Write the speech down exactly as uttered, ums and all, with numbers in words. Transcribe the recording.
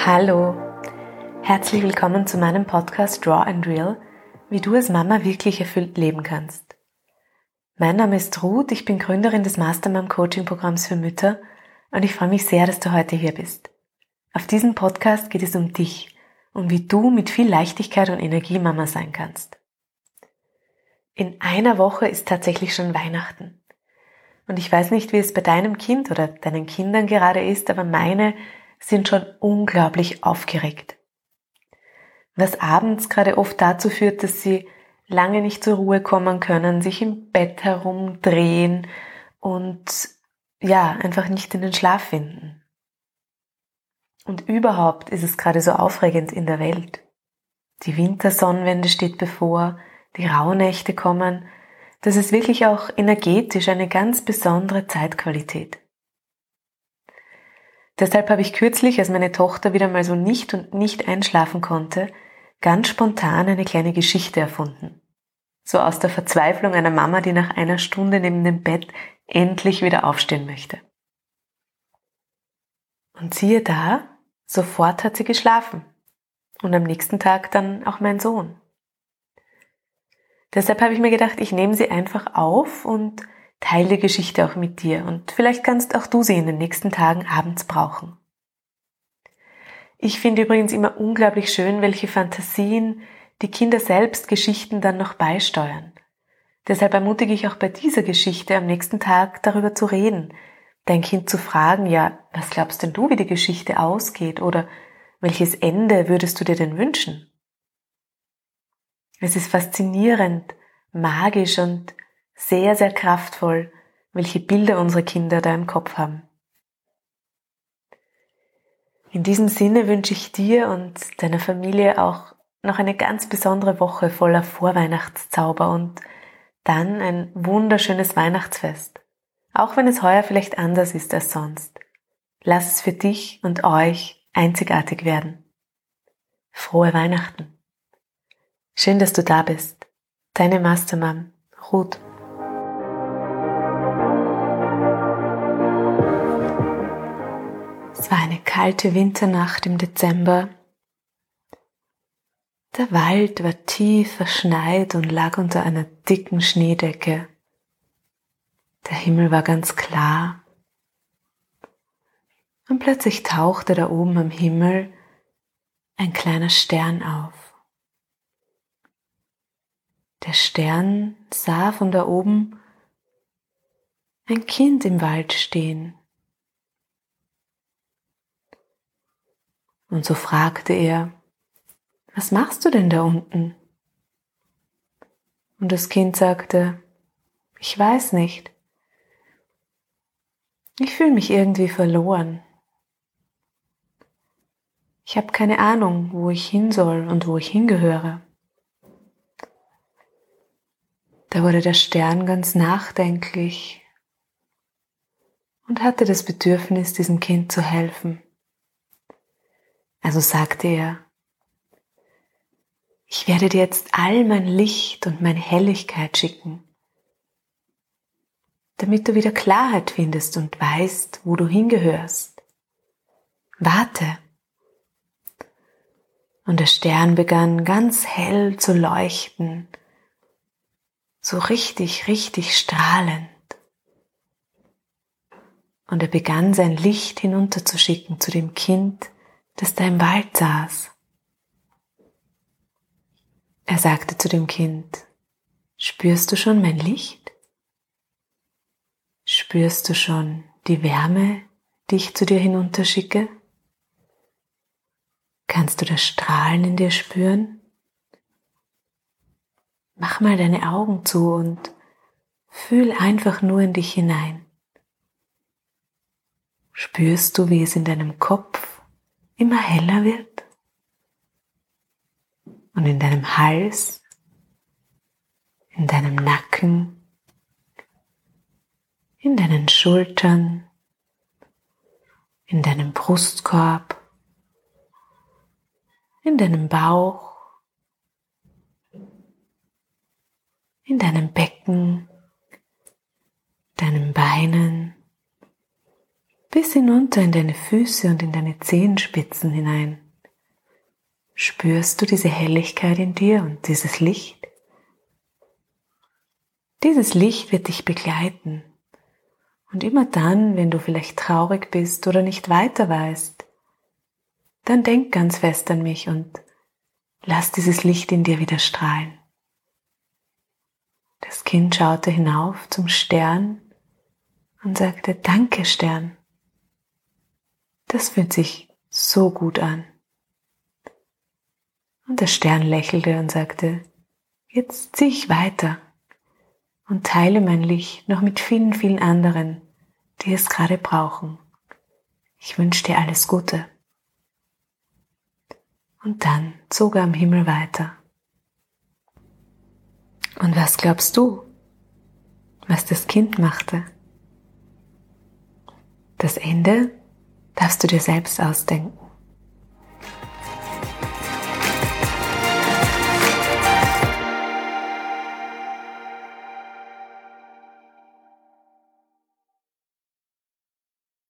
Hallo, herzlich willkommen zu meinem Podcast Raw and Real, wie du als Mama wirklich erfüllt leben kannst. Mein Name ist Ruth, ich bin Gründerin des Mastermom Coaching Programms für Mütter und ich freue mich sehr, dass du heute hier bist. Auf diesem Podcast geht es um dich und wie du mit viel Leichtigkeit und Energie Mama sein kannst. In einer Woche ist tatsächlich schon Weihnachten. Und ich weiß nicht, wie es bei deinem Kind oder deinen Kindern gerade ist, aber meine sind schon unglaublich aufgeregt. Was abends gerade oft dazu führt, dass sie lange nicht zur Ruhe kommen können, sich im Bett herumdrehen und ja, einfach nicht in den Schlaf finden. Und überhaupt ist es gerade so aufregend in der Welt. Die Wintersonnenwende steht bevor, die Rauhnächte kommen. Das ist wirklich auch energetisch eine ganz besondere Zeitqualität. Deshalb habe ich kürzlich, als meine Tochter wieder mal so nicht und nicht einschlafen konnte, ganz spontan eine kleine Geschichte erfunden. So aus der Verzweiflung einer Mama, die nach einer Stunde neben dem Bett endlich wieder aufstehen möchte. Und siehe da, sofort hat sie geschlafen. Und am nächsten Tag dann auch mein Sohn. Deshalb habe ich mir gedacht, ich nehme sie einfach auf und teile die Geschichte auch mit dir. Und vielleicht kannst auch du sie in den nächsten Tagen abends brauchen. Ich finde übrigens immer unglaublich schön, welche Fantasien die Kinder selbst Geschichten dann noch beisteuern. Deshalb ermutige ich auch bei dieser Geschichte am nächsten Tag darüber zu reden, dein Kind zu fragen, ja, was glaubst denn du, wie die Geschichte ausgeht oder welches Ende würdest du dir denn wünschen? Es ist faszinierend, magisch und sehr, sehr kraftvoll, welche Bilder unsere Kinder da im Kopf haben. In diesem Sinne wünsche ich dir und deiner Familie auch noch eine ganz besondere Woche voller Vorweihnachtszauber und dann ein wunderschönes Weihnachtsfest. Auch wenn es heuer vielleicht anders ist als sonst. Lass es für dich und euch einzigartig werden. Frohe Weihnachten! Schön, dass du da bist. Deine Mastermom, Ruth. Es war eine kalte Winternacht im Dezember. Der Wald war tief verschneit und lag unter einer dicken Schneedecke. Der Himmel war ganz klar. Und plötzlich tauchte da oben am Himmel ein kleiner Stern auf. Der Stern sah von da oben ein Kind im Wald stehen. Und so fragte er, was machst du denn da unten? Und das Kind sagte, ich weiß nicht. Ich fühle mich irgendwie verloren. Ich habe keine Ahnung, wo ich hin soll und wo ich hingehöre. Da wurde der Stern ganz nachdenklich und hatte das Bedürfnis, diesem Kind zu helfen. Also sagte er, ich werde dir jetzt all mein Licht und meine Helligkeit schicken, damit du wieder Klarheit findest und weißt, wo du hingehörst. Warte. Und der Stern begann ganz hell zu leuchten, so richtig, richtig strahlend. Und er begann sein Licht hinunterzuschicken zu dem Kind, das da im Wald saß. Er sagte zu dem Kind, spürst du schon mein Licht? Spürst du schon die Wärme, die ich zu dir hinunterschicke? Kannst du das Strahlen in dir spüren? Mach mal deine Augen zu und fühl einfach nur in dich hinein. Spürst du, wie es in deinem Kopf immer heller wird? Und in deinem Hals, in deinem Nacken, in deinen Schultern, in deinem Brustkorb, in deinem Bauch, in deinem Becken, deinen Beinen, bis hinunter in deine Füße und in deine Zehenspitzen hinein. Spürst du diese Helligkeit in dir und dieses Licht? Dieses Licht wird dich begleiten. Und immer dann, wenn du vielleicht traurig bist oder nicht weiter weißt, dann denk ganz fest an mich und lass dieses Licht in dir wieder strahlen. Das Kind schaute hinauf zum Stern und sagte, danke Stern. Das fühlt sich so gut an. Und der Stern lächelte und sagte, jetzt ziehe ich weiter und teile mein Licht noch mit vielen, vielen anderen, die es gerade brauchen. Ich wünsche dir alles Gute. Und dann zog er am Himmel weiter. Und was glaubst du, was das Kind machte? Das Ende darfst du dir selbst ausdenken.